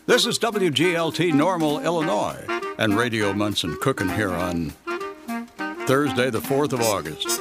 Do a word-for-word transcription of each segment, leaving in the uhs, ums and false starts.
This is W G L T Normal, Illinois, and Radio Munson cooking here on Thursday, the fourth of August.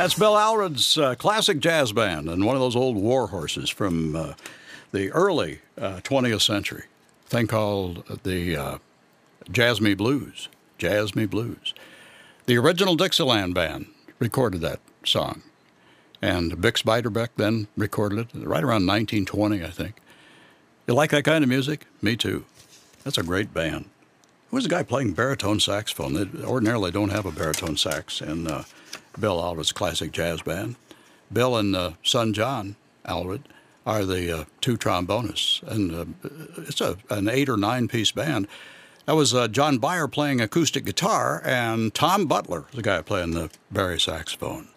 That's Bill Allred's uh, classic jazz band and one of those old war horses from uh, the early uh, twentieth century. A thing called the uh, Jazz Me Blues. Jazz Me Blues. The original Dixieland band recorded that song. And Bix Beiderbecke then recorded it right around nineteen twenty, I think. You like that kind of music? Me too. That's a great band. Who's the guy playing baritone saxophone? They ordinarily don't have a baritone sax in uh, Bill Allred's classic jazz band. Bill and uh, son John Allred are the uh, two trombonists, and uh, it's a, an eight or nine piece band. That was uh, John Beyer playing acoustic guitar, and Tom Butler, the guy playing the bari saxophone.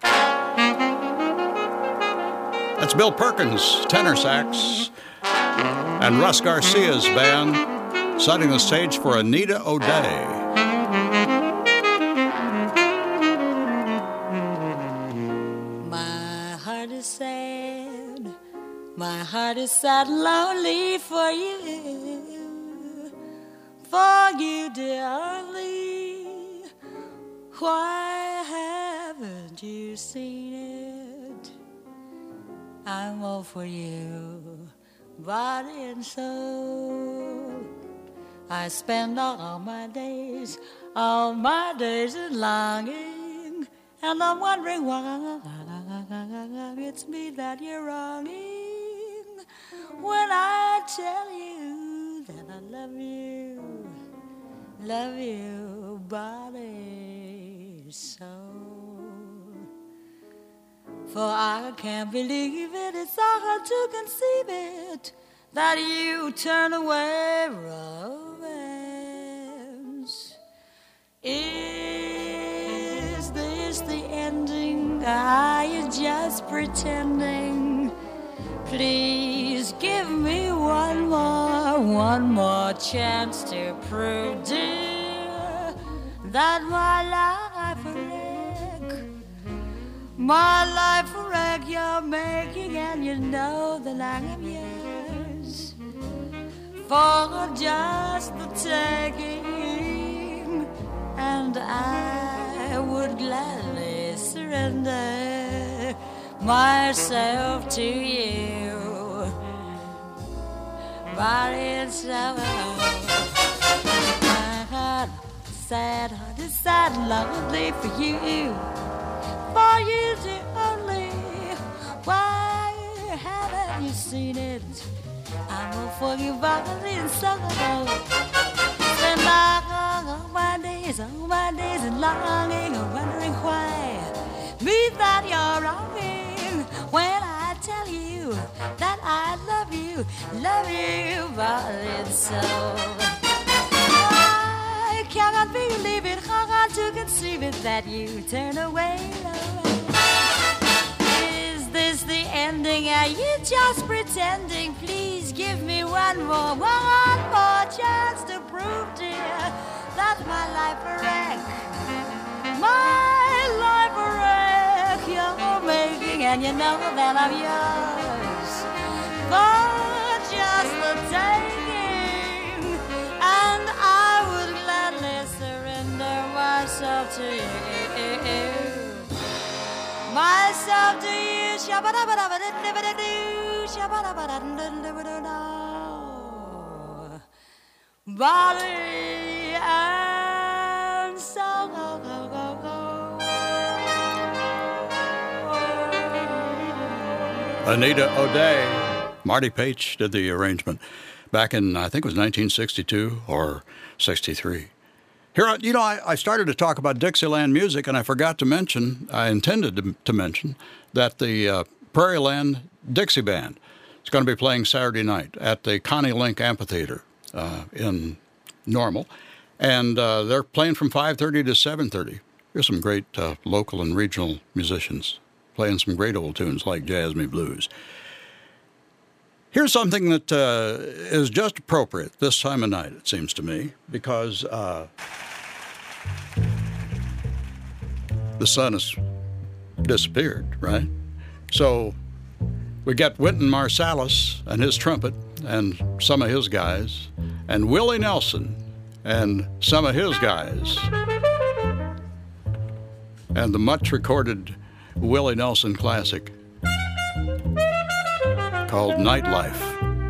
That's Bill Perkins, tenor sax, and Russ Garcia's band setting the stage for Anita O'Day. My heart is sad, my heart is sad and lonely for you, for you, dearly. Why haven't you seen it? I'm all for you, body and soul. I spend all my days, all my days in longing, and I'm wondering why it's me that you're wronging when I tell you that I love you, love you, body, soul. For I can't believe it, it's so hard to conceive it, that you turn away romance. Is this the ending? Are you just pretending? Please give me one more, one more chance to prove, dear, that my life a wreck, my life a wreck you're making, and you know that I am yours for just the taking, and I would gladly surrender myself to you, body and soul. My heart, sad heart is sad and lonely for you, for you the only. Why haven't you seen it? I will for you, body and soul. Spend all my days, all my days in longing, wondering why me that you're wronging when I tell you that I love you, love you, body and soul. I cannot believe it, hard to conceive it, that you turn away. Is this the ending? Are you just pretending? Please give me one more, one more chance to prove, dear, that my life a wreck, my life a wreck you're making, and you know that I'm yours for just the taking, and I would gladly surrender myself to you, myself to you. Body and soul. Anita O'Day. Marty Paich did the arrangement back in, I think it was nineteen sixty-two or sixty-three. Here, you know, I, I started to talk about Dixieland music, and I forgot to mention, I intended to, to mention, that the uh, Prairie Land Dixie Band is going to be playing Saturday night at the Connie Link Amphitheater uh, in Normal. And uh, they're playing from five thirty to seven thirty. There's some great uh, local and regional musicians playing some great old tunes like Jazz Me Blues. Here's something that uh, is just appropriate this time of night, it seems to me, because uh, the sun has disappeared, right? So we got Wynton Marsalis and his trumpet and some of his guys, and Willie Nelson and some of his guys, and the much recorded Willie Nelson classic called Nightlife.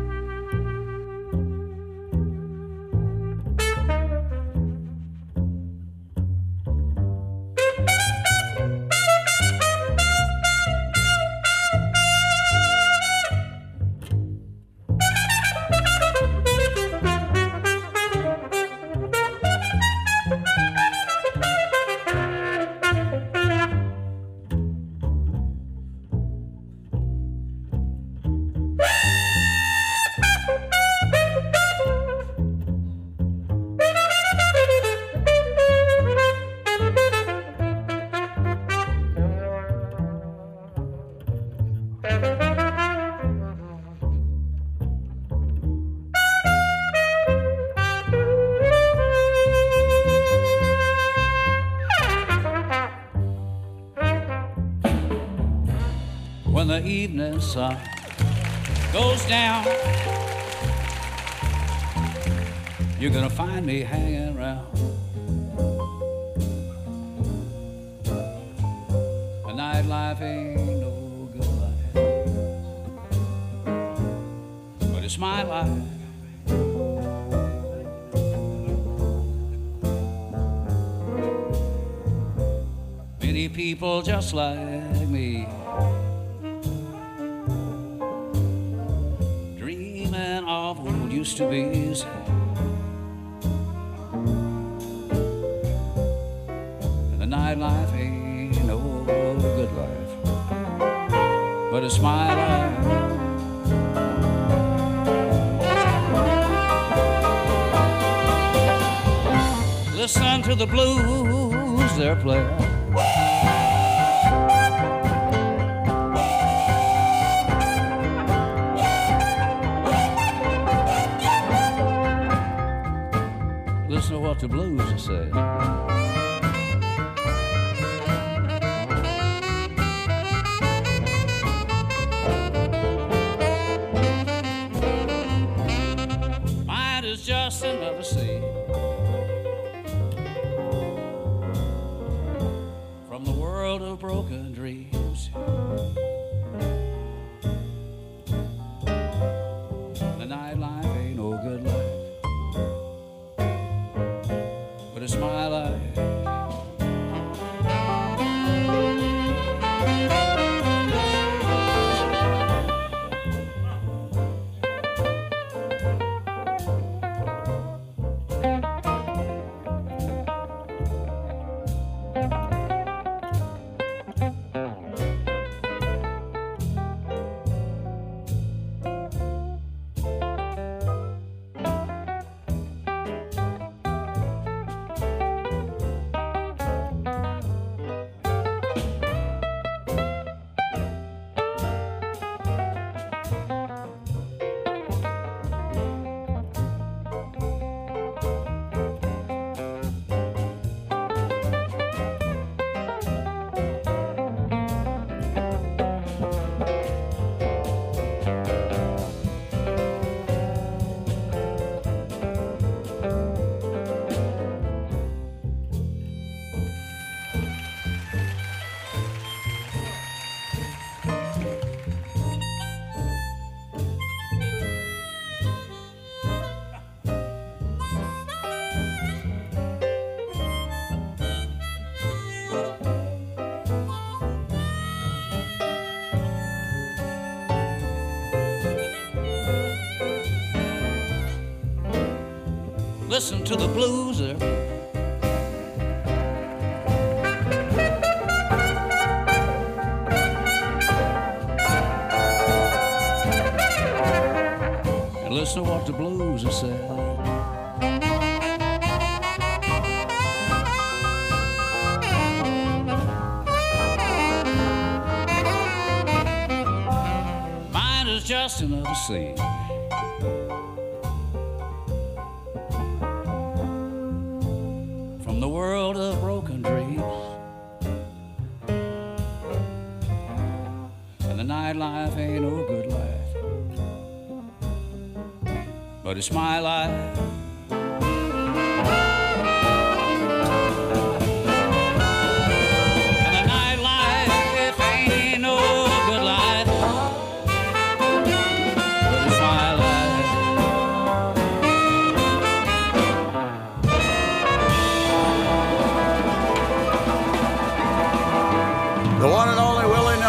When the evening sun goes down, you're gonna find me hanging around. The nightlife ain't no good life, but it's my life. Many people just like me, of what used to be. And the nightlife ain't no good life, but it's my life. Listen to the blues they're playing. Listen to what the blues are saying. Mine is just another scene from the world of broken dreams. The nightlife ain't no good life, but it's my life. Listen to the blueser. And listen to what the blueser said. Mine is just another scene from the world of broken dreams. And the nightlife ain't no good life, but it's my life. And the nightlife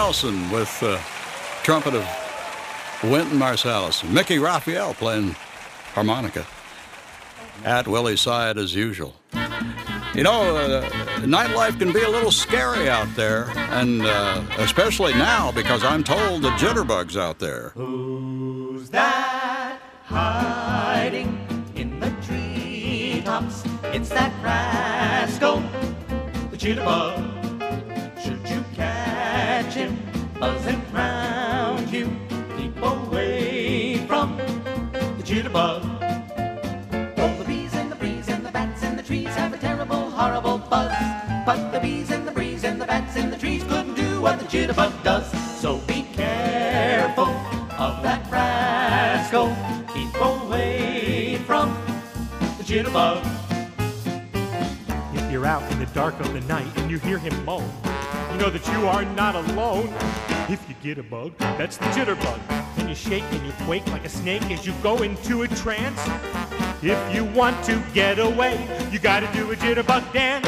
Nelson with uh, trumpet of Wynton Marsalis. Mickey Raphael playing harmonica at Willie's side as usual. You know, uh, nightlife can be a little scary out there, and uh, especially now because I'm told the jitterbug's out there. Who's that hiding in the treetops? It's that rascal, the jitterbug. Should you catch him buzzing round you, keep away from the jitterbug. All the bees and the breeze and the bats in the trees have a terrible, horrible buzz. But the bees and the breeze and the bats in the trees couldn't do what the jitterbug does. So be careful of that rascal. Keep away from the jitterbug. If you're out in the dark of the night and you hear him moan, you know that you are not alone. If you get a bug, that's the jitterbug. And you shake and you quake like a snake as you go into a trance. If you want to get away, you gotta do a jitterbug dance.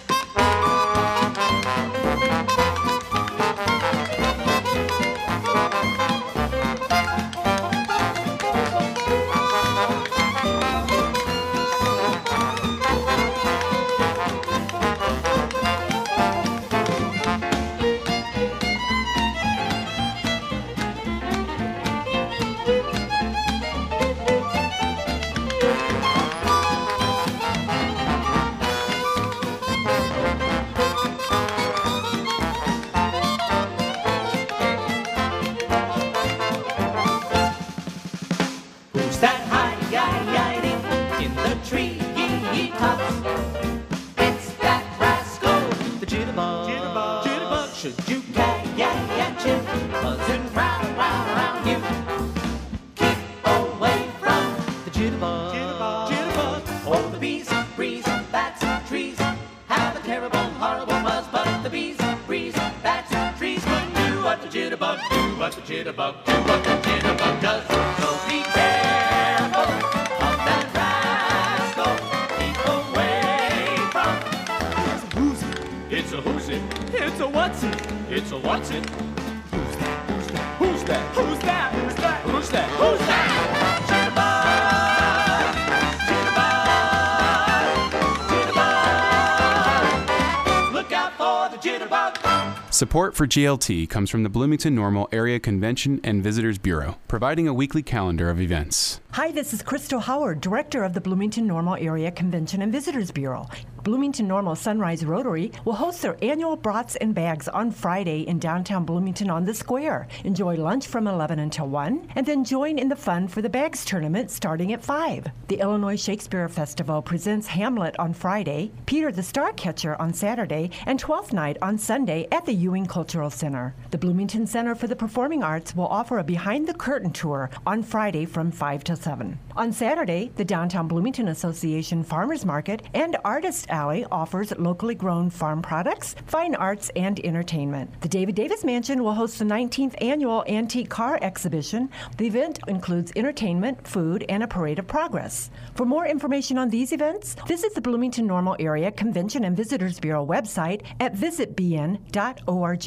Support for G L T comes from the Bloomington Normal Area Convention and Visitors Bureau, providing a weekly calendar of events. Hi, this is Crystal Howard, Director of the Bloomington Normal Area Convention and Visitors Bureau. Bloomington Normal Sunrise Rotary will host their annual Brats and Bags on Friday in downtown Bloomington on the Square. Enjoy lunch from eleven until one, and then join in the fun for the Bags Tournament starting at five. The Illinois Shakespeare Festival presents Hamlet on Friday, Peter the Starcatcher on Saturday, and Twelfth Night on Sunday at the Ewing Cultural Center. The Bloomington Center for the Performing Arts will offer a behind-the-curtain tour on Friday from five to seven. On Saturday, the Downtown Bloomington Association Farmers Market and Artist Alley offers locally grown farm products, fine arts, and entertainment. The David Davis Mansion will host the nineteenth Annual Antique Car Exhibition. The event includes entertainment, food, and a parade of progress. For more information on these events, visit the Bloomington Normal Area Convention and Visitors Bureau website at visit b n dot org.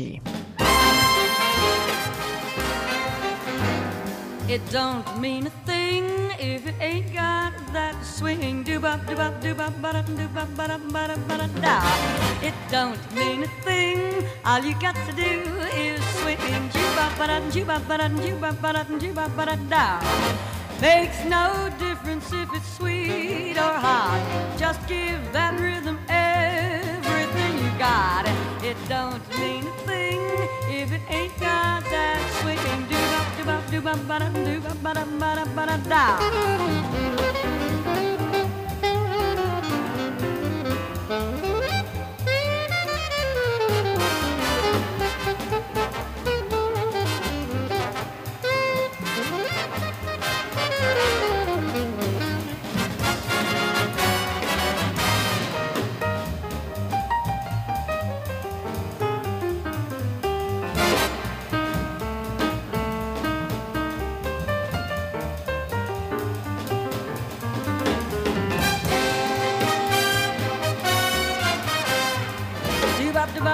It don't mean a thing if it ain't got that swing. Do-bop, do-bop, do-bop, ba-da, do-bop, ba-da, ba-da, ba-da, da. It don't mean a thing. All you got to do is swing. Do-bop, ba-da, do-bop, ba-da, do-bop, ba-da, do-bop, ba-da, da. Makes no difference if it's sweet or hot. Just give that rhythm everything you got. It don't mean a thing if it ain't got that swing. Do-bop, do-bop, do-bop, ba-da, do-bop, ba-da, ba-da, ba-da, da.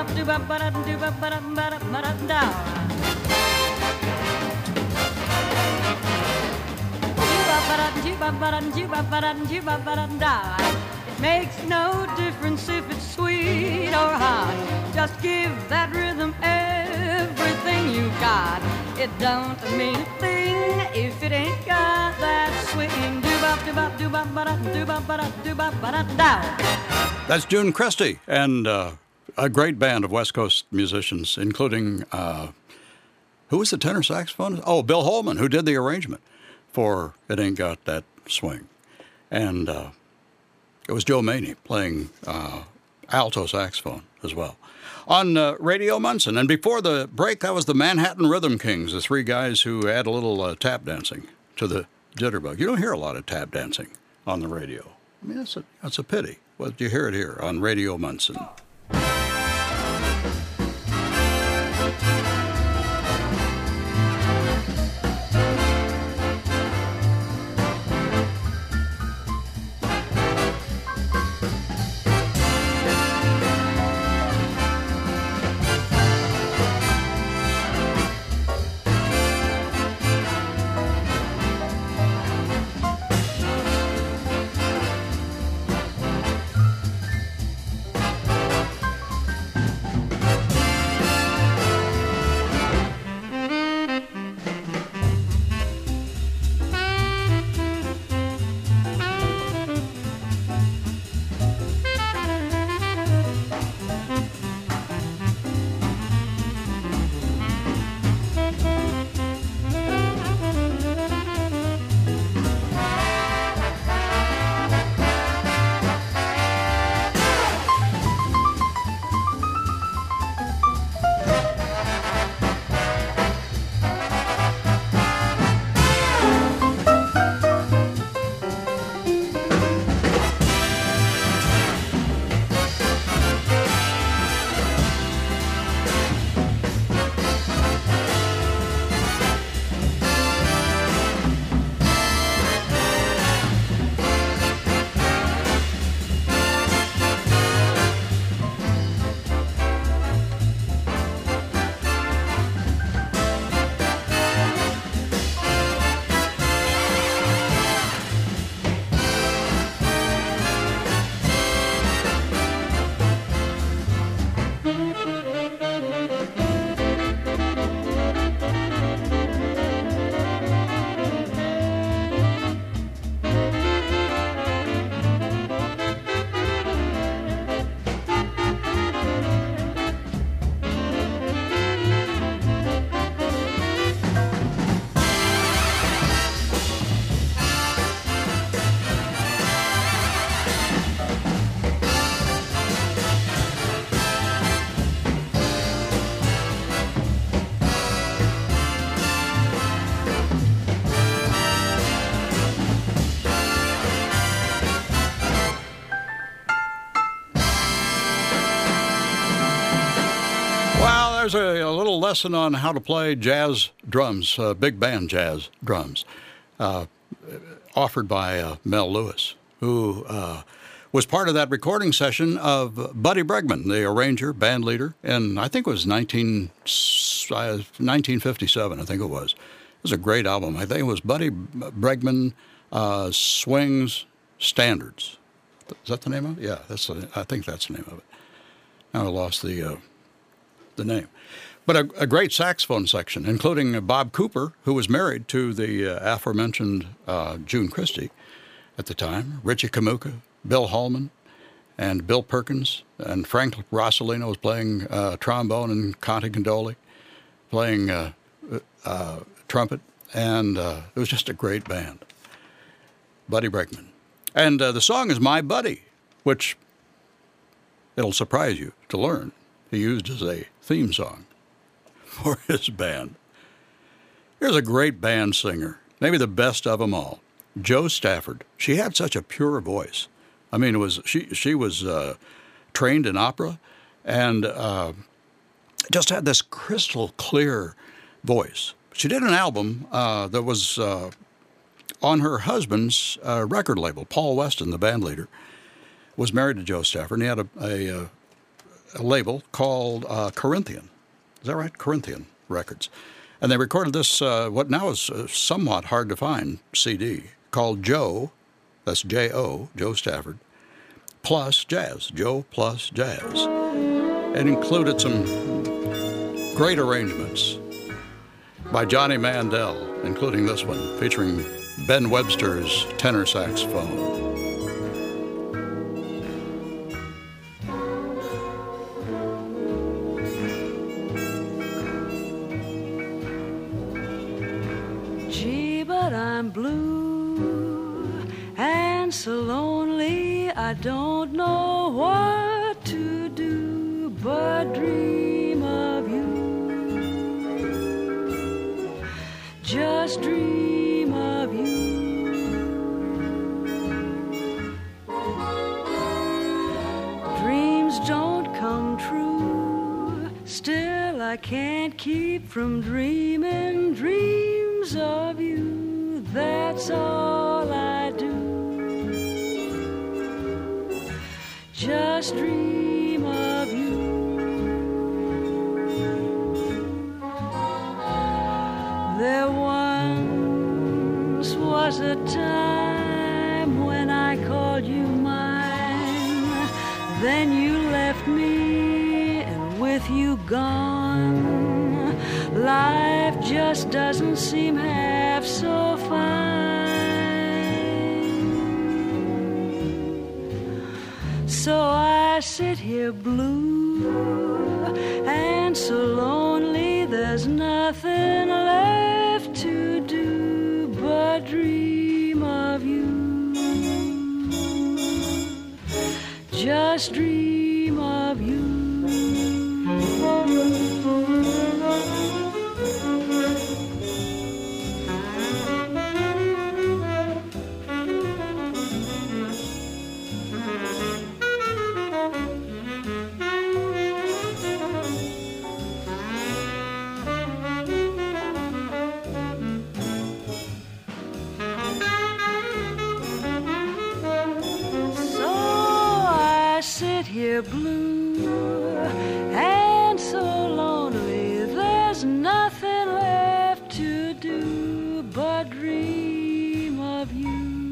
bop do bop ba da do bop ba da ba da ba da da. It makes no difference if it's sweet or hot. Just give that rhythm everything you got. It don't mean a thing if it ain't got that swing. Do-bop, do-bop, do-bop, ba-da, do-bop, ba-da, do-bop, ba-da, da. That's June Christy and uh, a great band of West Coast musicians, including, uh, who was the tenor saxophonist? Oh, Bill Holman, who did the arrangement for It Ain't Got That Swing. And uh, it was Joe Maney playing uh, alto saxophone as well. On uh, Radio Munson. And before the break, that was the Manhattan Rhythm Kings, the three guys who add a little uh, tap dancing to the jitterbug. You don't hear a lot of tap dancing on the radio. I mean, that's a, that's a pity. Well, you hear it here on Radio Munson. There's a, a little lesson on how to play jazz drums, uh, big band jazz drums, uh, offered by uh, Mel Lewis, who uh, was part of that recording session of Buddy Bregman, the arranger, band leader, and I think it was nineteen, uh, nineteen fifty-seven, I think it was. It was a great album. I think it was Buddy Bregman uh, Swings Standards. Is that the name of it? Yeah, that's the, I think that's the name of it. Now I lost the... Uh, the name. But a, a great saxophone section, including Bob Cooper, who was married to the uh, aforementioned uh, June Christy at the time, Richie Kamuka, Bill Holman, and Bill Perkins, and Frank Rossellino was playing uh, trombone, and Conte Condoli playing uh, uh, trumpet, and uh, it was just a great band. Buddy Bregman. And uh, the song is My Buddy, which it'll surprise you to learn he used as a theme song for his band. Here's a great band singer, maybe the best of them all, Jo Stafford. She had such a pure voice. I mean, it was she she was uh, trained in opera and uh, just had this crystal clear voice. She did an album uh, that was uh, on her husband's uh, record label. Paul Weston, the band leader, was married to Jo Stafford, and he had a, a, a label called uh, Corinthian. Is that right? Corinthian Records. And they recorded this, uh, what now is a somewhat hard to find C D, called Joe, that's J O, Joe Stafford, plus Jazz, Joe plus Jazz. It included some great arrangements by Johnny Mandel, including this one, featuring Ben Webster's tenor saxophone. Gee, but I'm blue and so lonely, I don't know what to do but dream of you. Just dream of you. Dreams don't come true, still I can't keep from dreaming dreams of you. That's all I do. Just dream of you. There once was a time when I called you mine. Then you left me, and with you gone, life just doesn't seem half so fine. So I sit here blue and so lonely, there's nothing left to do but dream of you. Just dream of you. Here blue and so lonely, there's nothing left to do but dream of you.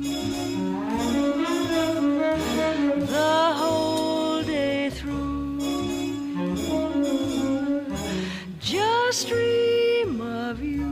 The whole day through, just dream of you.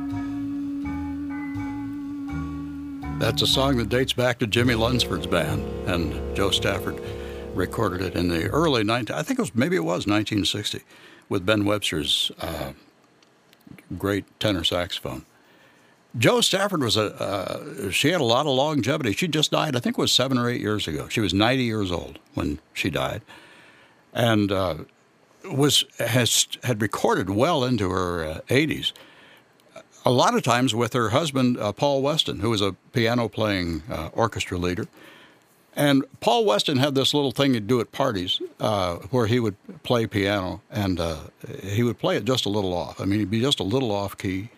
That's a song that dates back to Jimmy Lunsford's band, and Joe Stafford recorded it in the early nineteen. I think it was maybe it was nineteen sixty, with Ben Webster's uh, great tenor saxophone. Joe Stafford was a. Uh, she had a lot of longevity. She just died. I think it was seven or eight years ago. She was ninety years old when she died, and uh, was has had recorded well into her uh, eighties. A lot of times with her husband uh, Paul Weston, who was a piano playing uh, orchestra leader. And Paul Weston had this little thing he'd do at parties uh, where he would play piano, and uh, he would play it just a little off. I mean, he'd be just a little off key.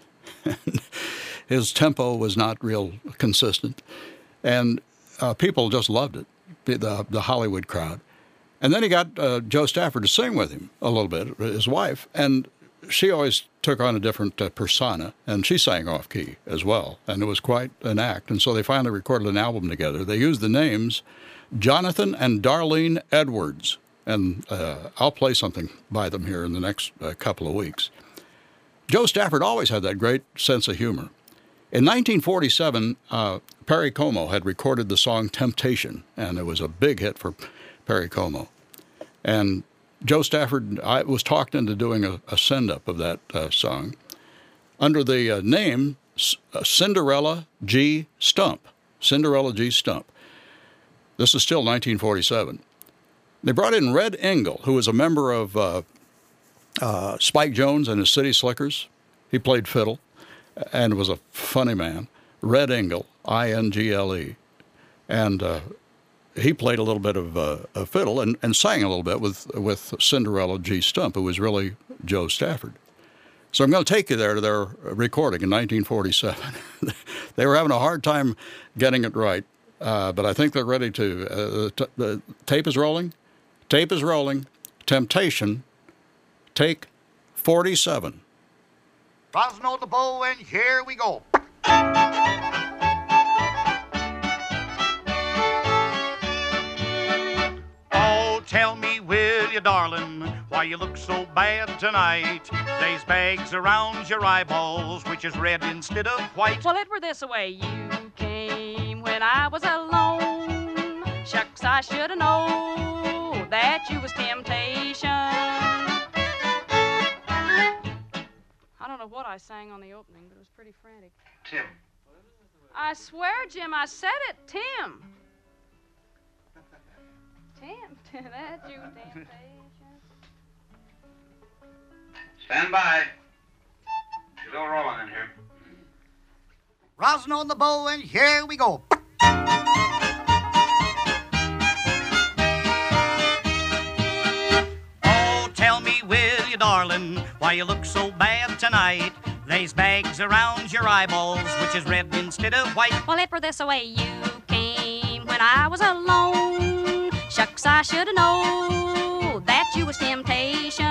His tempo was not real consistent, and uh, people just loved it, the, the Hollywood crowd. And then he got uh, Joe Stafford to sing with him a little bit, his wife, and she always took on a different uh, persona, and she sang off key as well, and it was quite an act. And so they finally recorded an album together. They used the names Jonathan and Darlene Edwards, and uh, I'll play something by them here in the next uh, couple of weeks. Joe Stafford always had that great sense of humor. In nineteen forty-seven, uh, Perry Como had recorded the song Temptation, and it was a big hit for Perry Como. And Joe Stafford I was talked into doing a, a send-up of that uh, song under the uh, name C- uh, Cinderella G. Stump. Cinderella G. Stump. This is still nineteen forty-seven. They brought in Red Engel, who was a member of uh, uh, Spike Jones and his City Slickers. He played fiddle and was a funny man. Red Engel, I N G L E. And uh, he played a little bit of uh, a fiddle and, and sang a little bit with with Cinderella G. Stump, who was really Joe Stafford. So I'm going to take you there to their recording in nineteen forty-seven. They were having a hard time getting it right, uh, but I think they're ready to. Uh, the, t- the tape is rolling. Tape is rolling. Temptation, take forty-seven. Rosno the bow, and here we go. Oh, tell me, will you, darling, why you look so bad tonight? There's bags around your eyeballs, which is red instead of white. Well, it were this way. You came when I was alone. Shucks, I should have known that you was temptation. I don't know what I sang on the opening, but it was pretty frantic. Tim. I swear, Jim, I said it, Tim. Tim, that you temptation. Stand by. There's a little rolling in here. Rosno the bow, and here we go. Oh, tell me, will you, darling, why you look so bad tonight? There's bags around your eyeballs, which is red instead of white. Well, it were this way. You came when I was alone. Shucks, I should have known that you was temptation.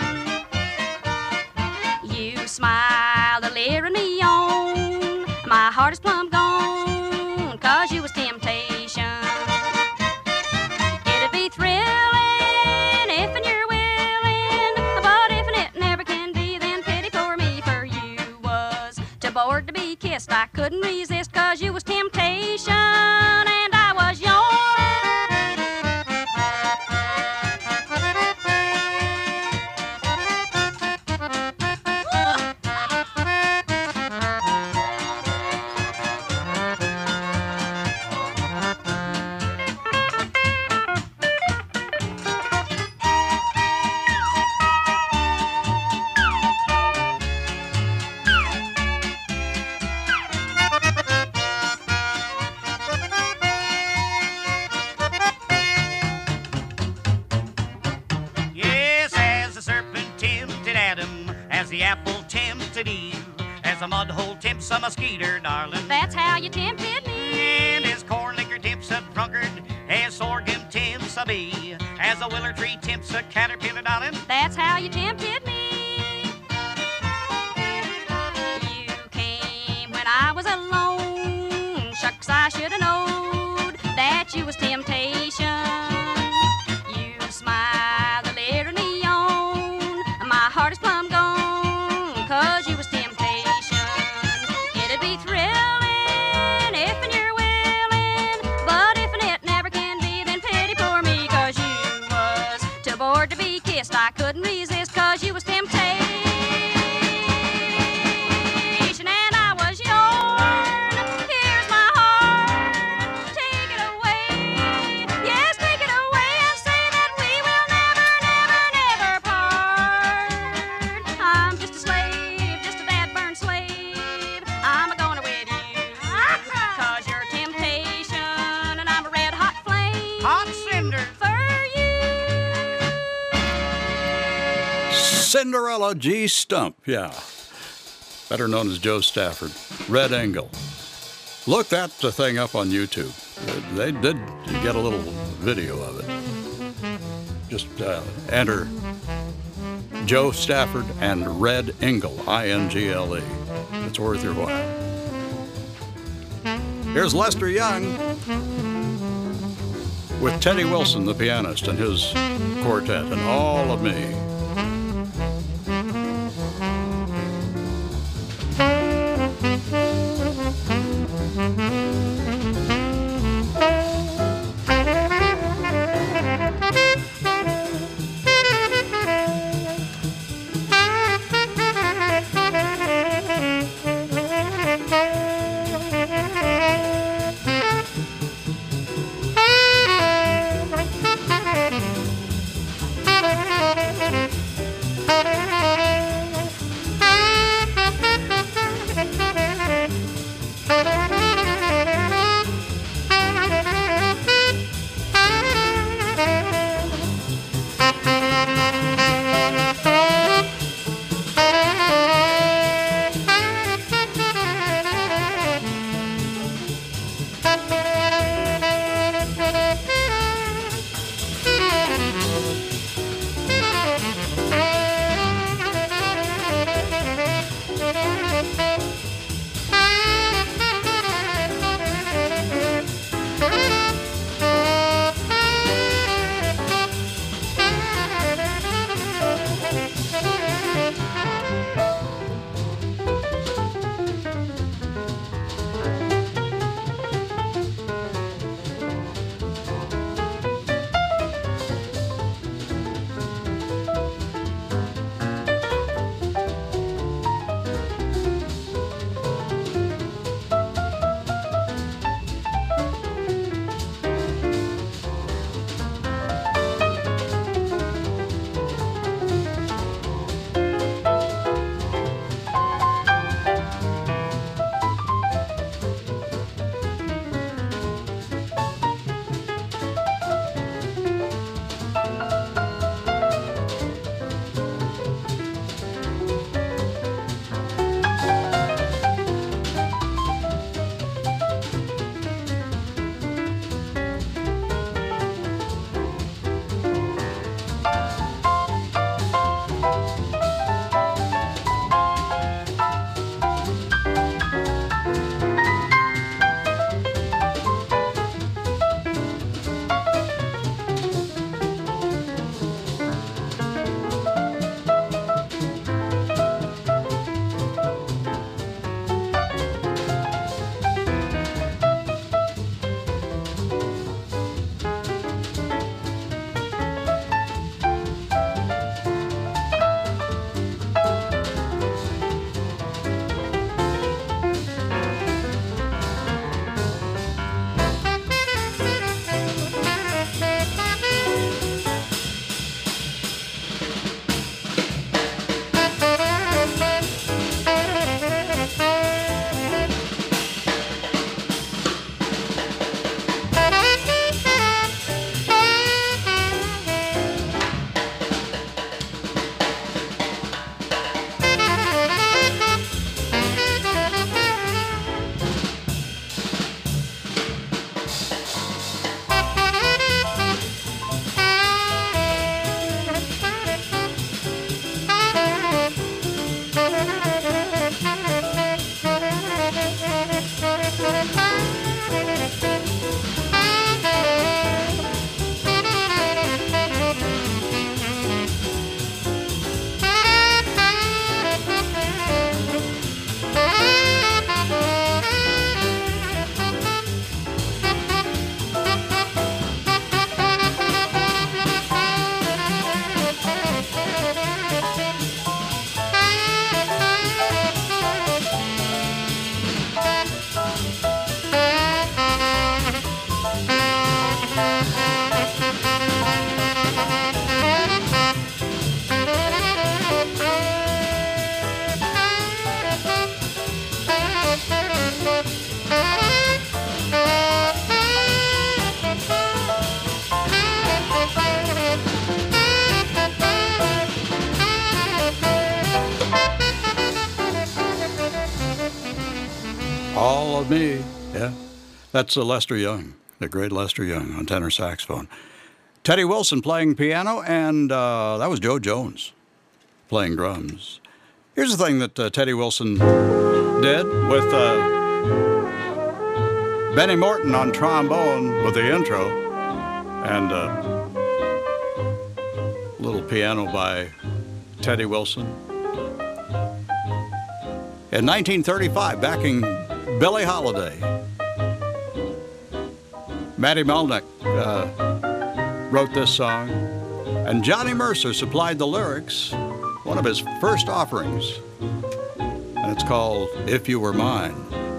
You smiled a leering me on. My heart is plumb gone, 'cause you was temptation. It'd be thrilling if and you're willing, but if and it never can be, then pity for me, for you was too bored to be kissed. I couldn't resist, 'cause you was temptation, and I was yours. Yes, as the serpent tempted Adam, as the apple tempted Eve, as the mud hole tempts a mosquito, darling. That's how you tempted me. And as corn liquor tempts a drunkard, as sorghum tempts a bee, as a willow tree tempts a caterpillar, darling. That's how you tempted me. You came when I was alone. Shucks, I should have known that you was temptation. You smiled a leering me on. My heart is plumb gone, 'cause you was temptation. It'd be thrilling if and you're willing, but if and it never can be, then pity for me, 'cause you was too bored to be kissed. I couldn't resist, 'cause you was temptation, and I was yours. Here's my heart, take it away. Yes, take it away and say that we will never, never, never part. I'm just a slave, just a bad-burned slave. I'm a-gonna with you, 'cause you're temptation, and I'm a red-hot flame. Hot cinder. For you. Cinderella G. Stump, yeah. Better known as Joe Stafford. Red Engel. Look that thing up on YouTube. They did get a little video of it. Just uh, enter Joe Stafford and Red Engel, I N G L E. It's worth your while. Here's Lester Young with Teddy Wilson, the pianist, and his quartet, and All of Me. Thank you. followed me. Yeah, that's uh, Lester Young, the great Lester Young on tenor saxophone. Teddy Wilson playing piano, and uh, that was Joe Jones playing drums. Here's the thing that uh, Teddy Wilson did with uh, Benny Morton on trombone with the intro, and a uh, little piano by Teddy Wilson. In nineteen thirty-five, backing Billie Holiday, Matty Melnick uh, wrote this song, and Johnny Mercer supplied the lyrics, one of his first offerings, and it's called If You Were Mine.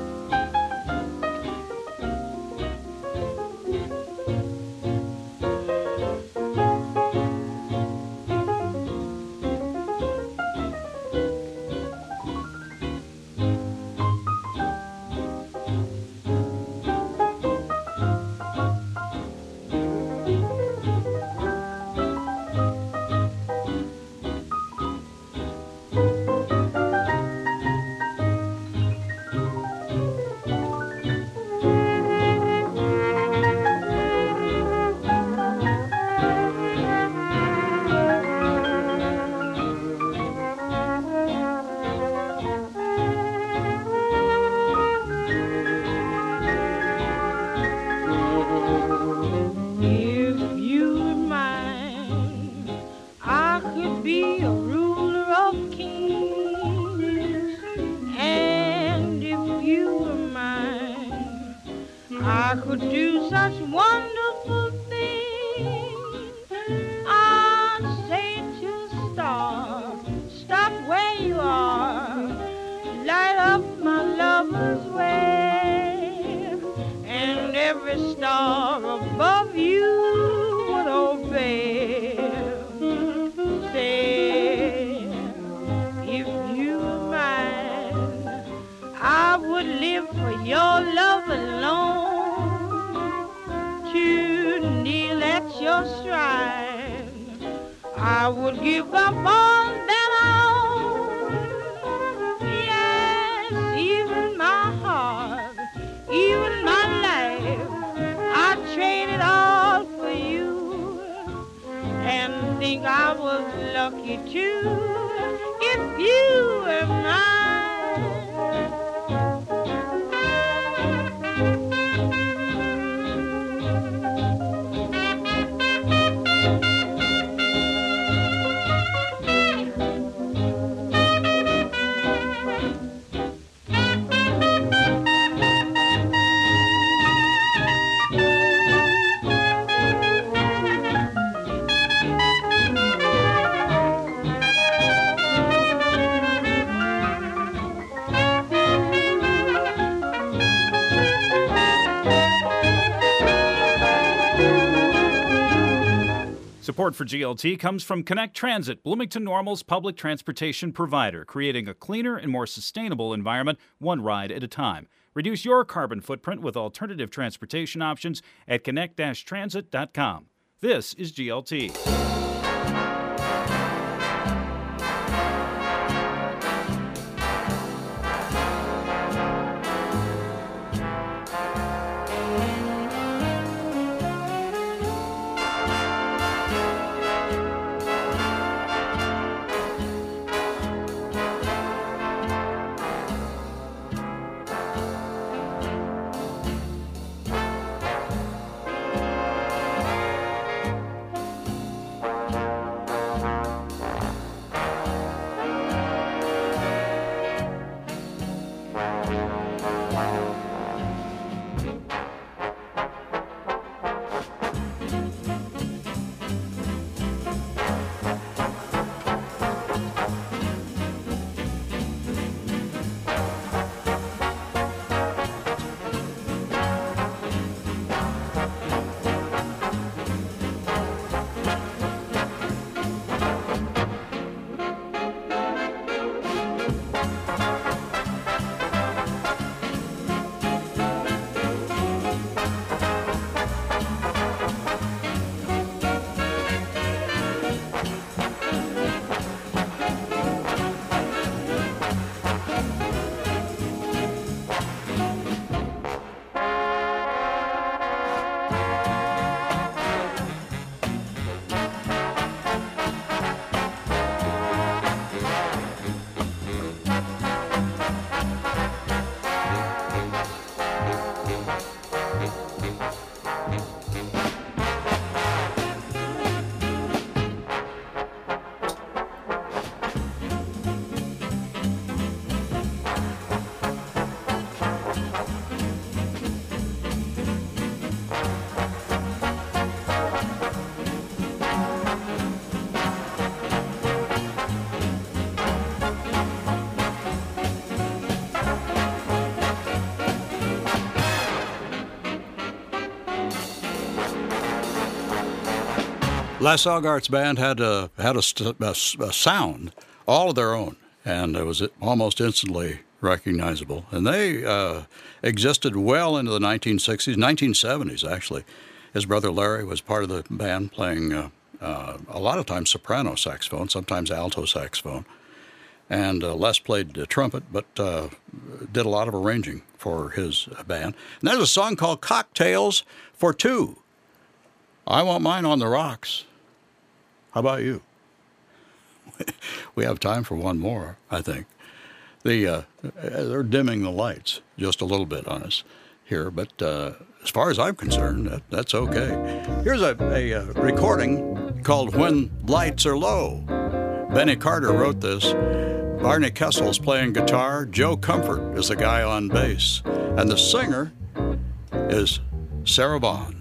Support for G L T comes from Connect Transit, Bloomington Normal's public transportation provider, creating a cleaner and more sustainable environment, one ride at a time. Reduce your carbon footprint with alternative transportation options at connect dash transit dot com. This is G L T. Les Elgart's band had a had a, st- a, a sound all of their own, and it was almost instantly recognizable. And they uh, existed well into the nineteen sixties, nineteen seventies actually. His brother Larry was part of the band, playing uh, uh, a lot of times soprano saxophone, sometimes alto saxophone. And uh, Les played uh, trumpet, but uh, did a lot of arranging for his uh, band. And there's a song called Cocktails for Two. I want mine on the rocks. How about you? We have time for one more, I think. The uh, they're dimming the lights just a little bit on us here, but uh, as far as I'm concerned, that, that's okay. Here's a, a, a recording called When Lights Are Low. Benny Carter wrote this. Barney Kessel's playing guitar. Joe Comfort is the guy on bass. And the singer is Sarah Vaughan.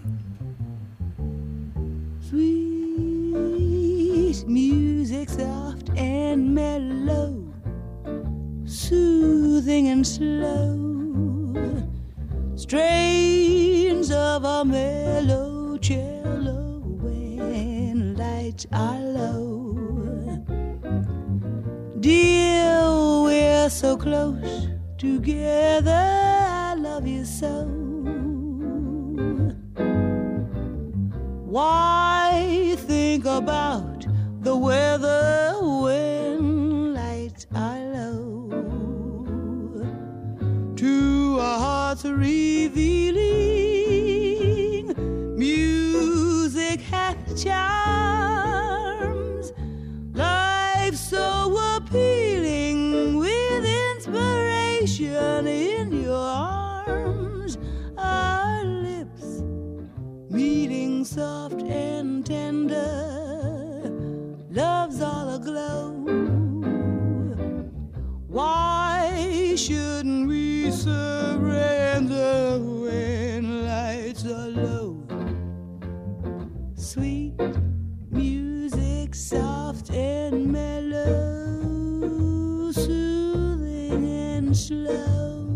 Sweet music, soft and mellow, soothing and slow, strains of a mellow cello when lights are low. Dear, we're so close together, I love you so. Why think about the weather when lights are low? To our hearts revealing, music hath charms, life so appealing, with inspiration in your arms. Our lips meeting soft and tender, love's all aglow. Why shouldn't we surrender when lights are low? Sweet music, soft and mellow, soothing and slow,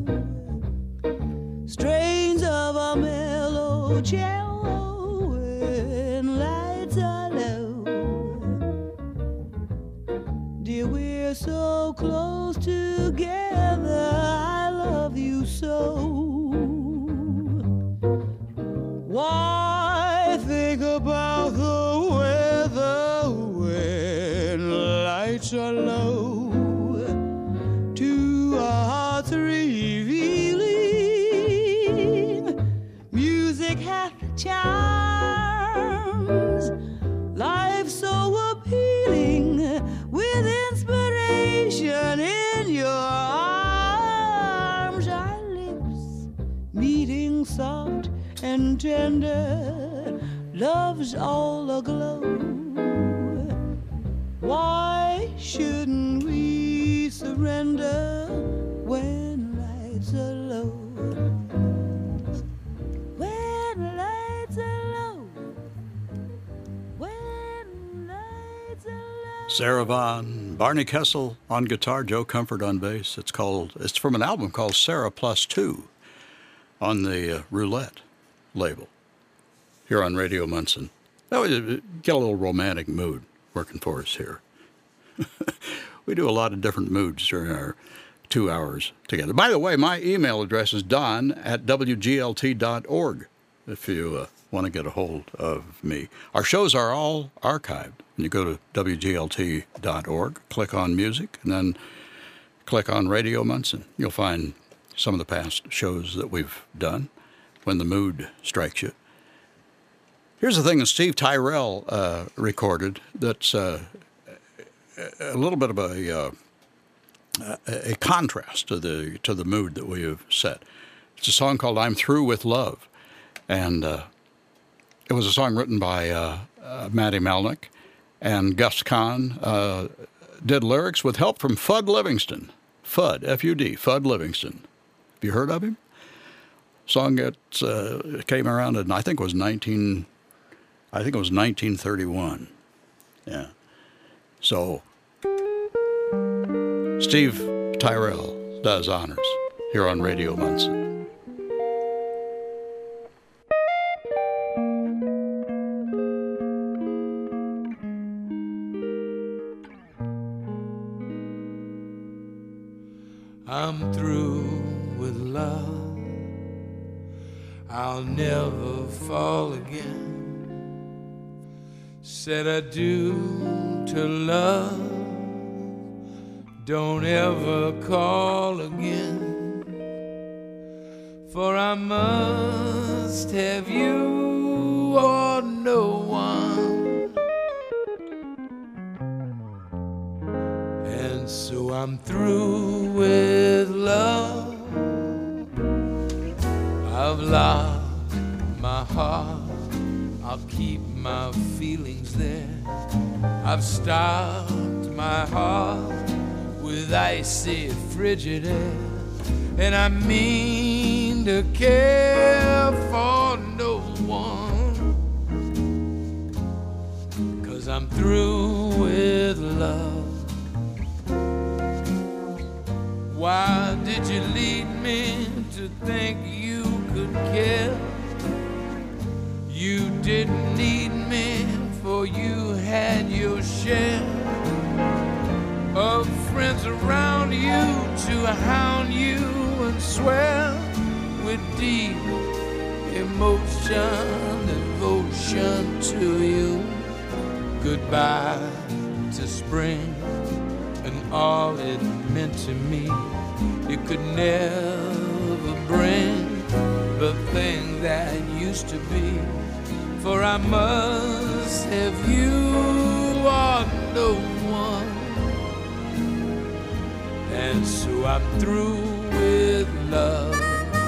strains of a mellow cello when lights are low. Dear, we're so close together, I love you so. Why think about the weather when lights are low? To our hearts revealing, music hath charms, life so appealing, with inspiration in your arms. Our lips meeting soft and tender, love's all aglow. Why shouldn't we surrender when lights are low? When lights are low, when lights are low. Sarah Vaughan, Barney Kessel on guitar, Joe Comfort on bass. It's called. It's from an album called Sarah Plus Two on the uh, Roulette label here on Radio Munson. That would get a little romantic mood working for us here. We do a lot of different moods during our two hours together. By the way, my email address is don at w g l t dot org if you uh, want to get a hold of me. Our shows are all archived. You go to w g l t dot org, click on music, and then click on Radio Munson. You'll find some of the past shows that we've done when the mood strikes you. Here's the thing that Steve Tyrell uh, recorded that's uh, a little bit of a, uh, a contrast to the to the mood that we have set. It's a song called I'm Through with Love. And uh, it was a song written by uh, uh, Matty Melnick, and Gus Kahn uh, did lyrics with help from Fudd Livingston. Fudd, F U D, Fudd Livingston. Have you heard of him? Song that uh, came around in, I think it was nineteen, I think it was nineteen thirty-one. Yeah. So Steve Tyrell does honors here on Radio Munson. I'm through with love. I'll never fall again. Said I do to love. Don't ever call again. For I must have you or no one. And so I'm through with love. I've locked my heart. I'll keep my feelings there. I've stopped my heart with icy frigid air. And I mean to care for no one. 'Cause I'm through with love. Why did you lead me to think you could care? You didn't need me, for you had your share of friends around you to hound you and swear with deep emotion, devotion to you. Goodbye to spring and all it meant to me. You could never bring the thing that used to be. For I must have you or no one. And so I'm through with love.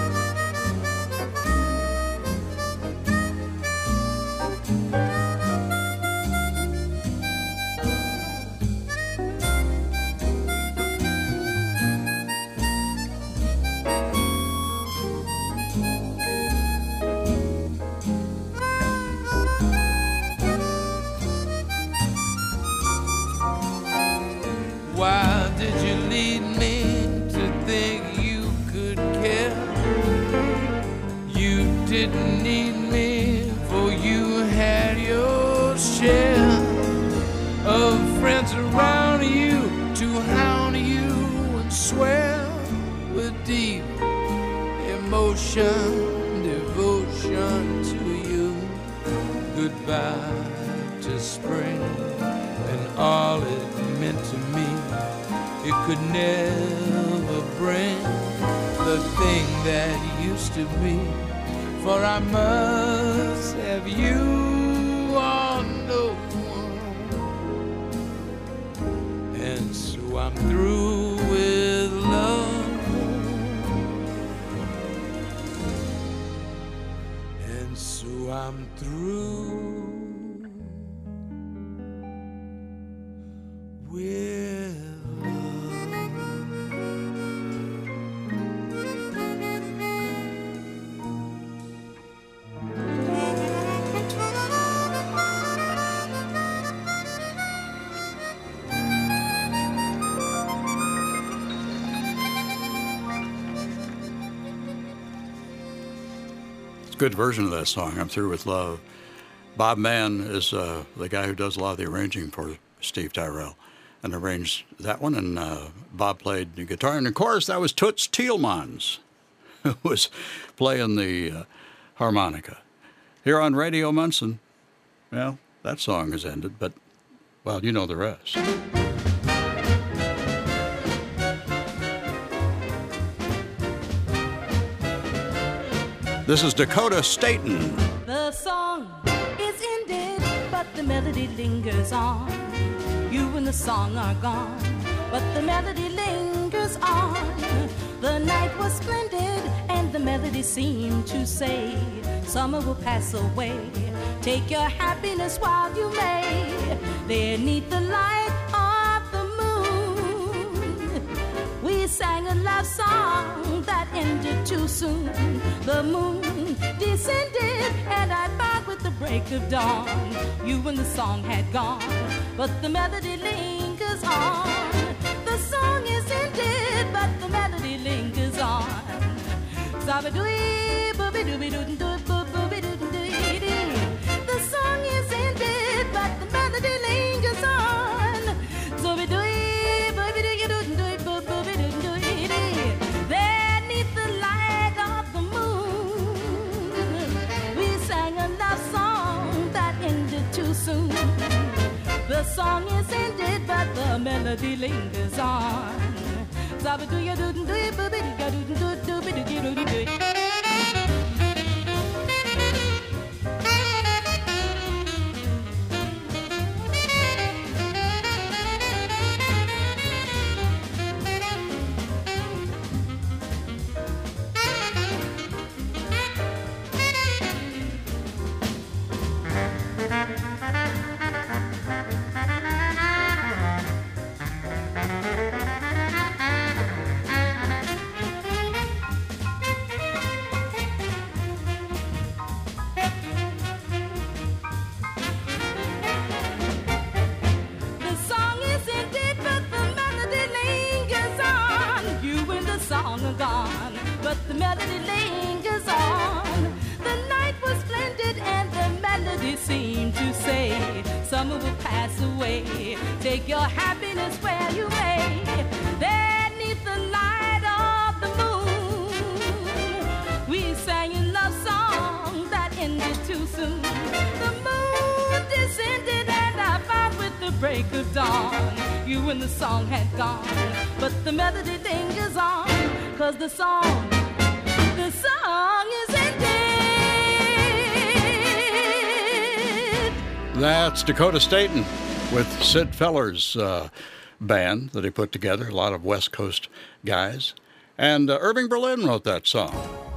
Why did you lead me to think you could care? You didn't need me, for you had your share of friends around you to hound you and swear with deep emotion, devotion to you. Goodbye to spring and all it meant to me. It could never bring the thing that used to be. For I must have you or no one. And so I'm through with love. And so I'm through with Good version of that song, I'm Through with Love. Bob Mann is uh, the guy who does a lot of the arranging for Steve Tyrell and arranged that one, and uh, Bob played the guitar. And of course, that was Toots Thielemans who was playing the uh, harmonica. Here on Radio Munson, well, that song has ended, but, well, you know the rest. This is Dakota Staten. The song is ended, but the melody lingers on. You and the song are gone, but the melody lingers on. The night was splendid, and the melody seemed to say, summer will pass away. Take your happiness while you may. There 'neath the light of the moon, we sang a love song that ended too soon. The moon descended, and I found with the break of dawn, you and the song had gone, but the melody lingers on. The song is ended, but the melody lingers on. Zabadooey, booby-dooby-doo-doo, booby-doo-doo-doo-doo. The song is ended, but the melody lingers on. Zabadooey, booby-doo-doo-doo, booby-doo-doo-doo. The song is ended, but the melody lingers on. Summer will pass away. Take your happiness where you may. There, neath the light of the moon, we sang a love song that ended too soon. The moon descended and I found with the break of dawn you and the song had gone, but the melody lingers on, 'cause the song, the song is ended. That's Dakota Staton with Sid Feller's uh, band that he put together, a lot of West Coast guys. And uh, Irving Berlin wrote that song.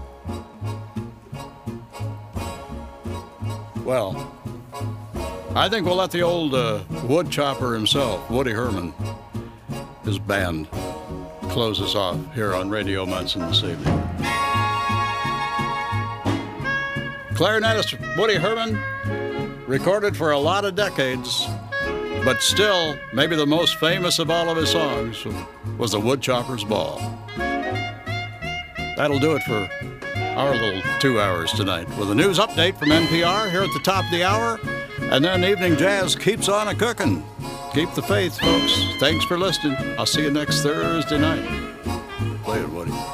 Well, I think we'll let the old uh, wood chopper himself, Woody Herman, his band, close us off here on Radio Munson this evening. Clarinetist Woody Herman, recorded for a lot of decades, but still, maybe the most famous of all of his songs was The Woodchopper's Ball. That'll do it for our little two hours tonight, with a news update from N P R here at the top of the hour, and then Evening Jazz keeps on a-cooking. Keep the faith, folks. Thanks for listening. I'll see you next Thursday night. Play it, Woody.